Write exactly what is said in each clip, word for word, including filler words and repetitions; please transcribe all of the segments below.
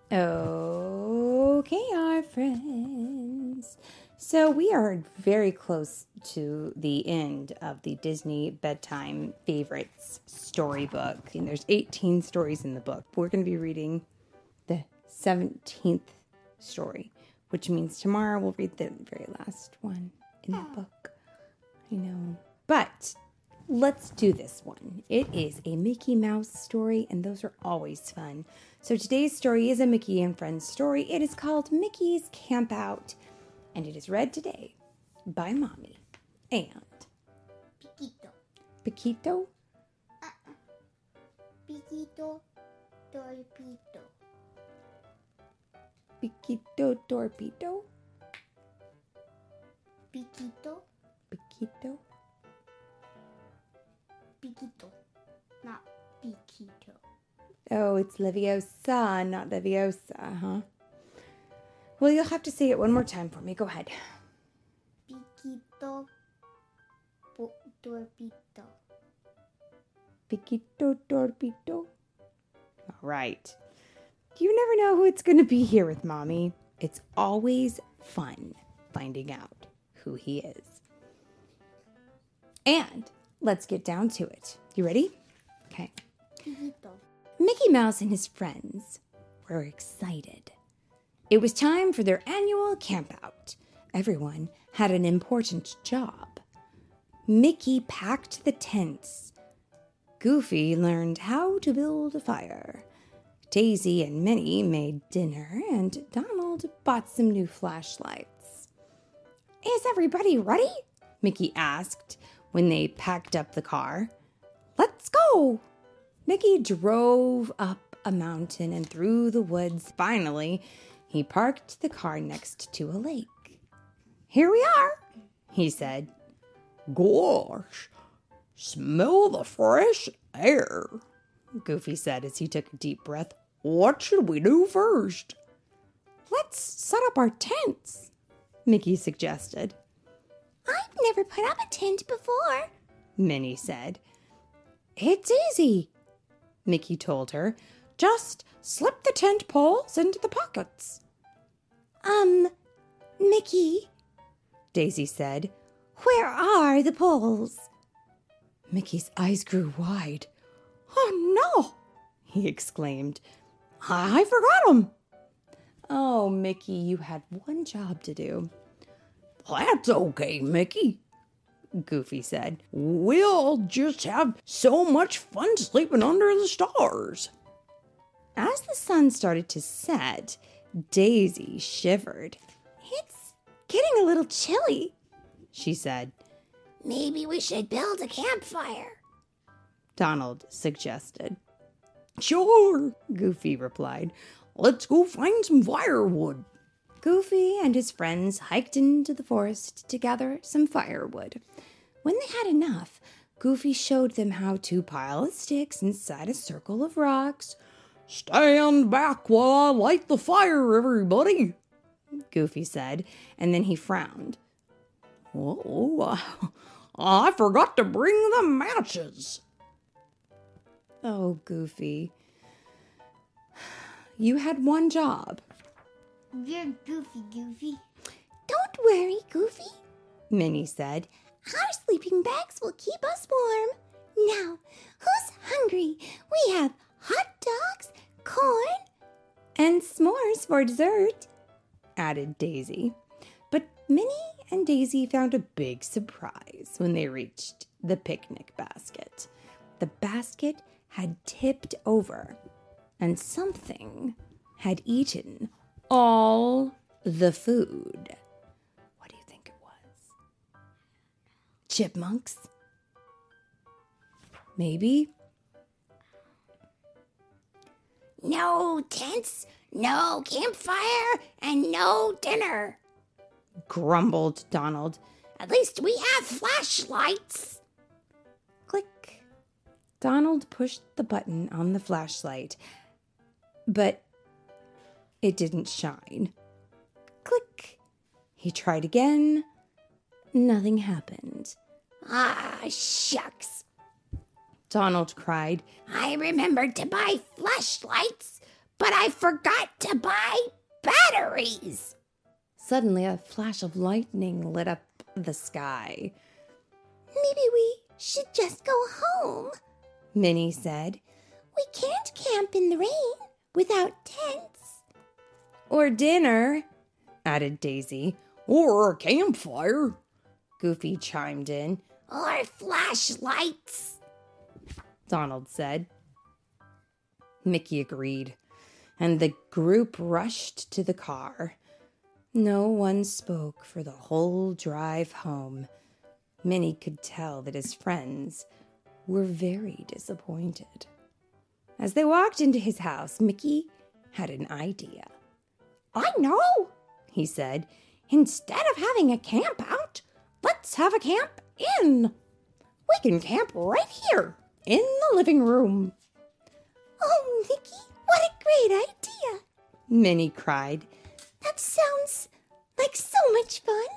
Okay, our friends. So we are very close to the end of the Disney Bedtime Favorites storybook. And there's eighteen stories in the book. We're going to be reading the seventeenth story, which means tomorrow we'll read the very last one in the book. I know. But let's do this one. It is a Mickey Mouse story, and those are always fun. So today's story is a Mickey and Friends story. It is called Mickey's Camp Out, and it is read today by Mommy and Piquito. Piquito. Uh-uh. Piquito Torpito. Piquito Torpedo. Piquito. Piquito. Piquito. Not Piquito. Oh, it's Leviosa, not Leviosa, huh? Well, you'll have to say it one more time for me. Go ahead. Piquito po- Torpito. Piquito Torpedo. All right. You never know who it's going to be here with Mommy. It's always fun finding out who he is. And let's get down to it. You ready? Okay. Piquito. Mickey Mouse and his friends were excited. It was time for their annual campout. Everyone had an important job. Mickey packed the tents. Goofy learned how to build a fire. Daisy and Minnie made dinner, and Donald bought some new flashlights. Is everybody ready? Mickey asked when they packed up the car. Let's go! Mickey drove up a mountain and through the woods. Finally, he parked the car next to a lake. Here we are, he said. Gosh, smell the fresh air, Goofy said as he took a deep breath. What should we do first? Let's set up our tents, Mickey suggested. I've never put up a tent before, Minnie said. It's easy, Mickey told her. Just slip the tent poles into the pockets. Um, Mickey, Daisy said, where are the poles? Mickey's eyes grew wide. Oh, no, he exclaimed. I forgot them. Oh, Mickey, you had one job to do. That's okay, Mickey, Goofy said. We'll just have so much fun sleeping under the stars. As the sun started to set, Daisy shivered. It's getting a little chilly, she said. Maybe we should build a campfire, Donald suggested. Sure, Goofy replied. Let's go find some firewood. Goofy and his friends hiked into the forest to gather some firewood. When they had enough, Goofy showed them how to pile the sticks inside a circle of rocks. Stand back while I light the fire, everybody, Goofy said, and then he frowned. Oh, I forgot to bring the matches. Oh, Goofy. You had one job. You're goofy, Goofy. Don't worry, Goofy, Minnie said. our sleeping bags will keep us warm. Now, who's hungry? We have hot dogs, corn, and s'mores for dessert, added Daisy. But Minnie and Daisy found a big surprise when they reached the picnic basket. The basket had tipped over, and something had eaten all the food. What do you think it was? Chipmunks? Maybe? no tents, no campfire, and no dinner. Grumbled Donald. At least we have flashlights. Click. Donald pushed the button on the flashlight, but it didn't shine. Click. He tried again. Nothing happened. Ah, shucks. Donald cried. I remembered to buy flashlights, but I forgot to buy batteries. Suddenly, a flash of lightning lit up the sky. Maybe we should just go home, Minnie said. We can't camp in the rain without tents. Or dinner, added Daisy. Or a campfire, Goofy chimed in. Or flashlights, Donald said. Mickey agreed, and the group rushed to the car. No one spoke for the whole drive home. Minnie could tell that his friends were very disappointed. As they walked into his house, Mickey had an idea. I know, he said. Instead of having a camp out, let's have a camp in. We can camp right here in the living room. Oh, Mickey, what a great idea, Minnie cried. That sounds like so much fun.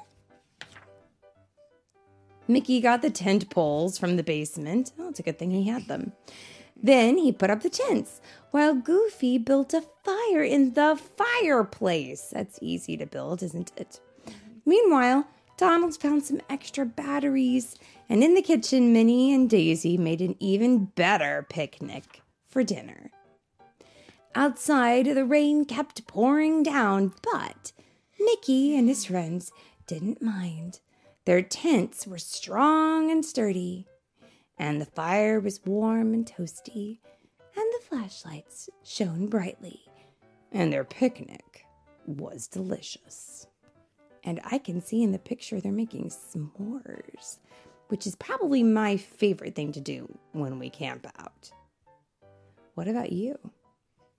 Mickey got the tent poles from the basement. Oh, it's a good thing he had them. Then he put up the tents, while Goofy built a fire in the fireplace. That's easy to build, isn't it? Meanwhile, Donald found some extra batteries, and in the kitchen, Minnie and Daisy made an even better picnic for dinner. Outside, the rain kept pouring down, but Mickey and his friends didn't mind. Their tents were strong and sturdy, and the fire was warm and toasty, and the flashlights shone brightly, and their picnic was delicious. And I can see in the picture they're making s'mores, which is probably my favorite thing to do when we camp out. What about you?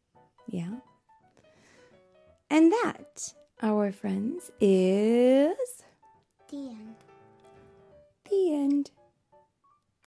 Yeah? And that, our friends, is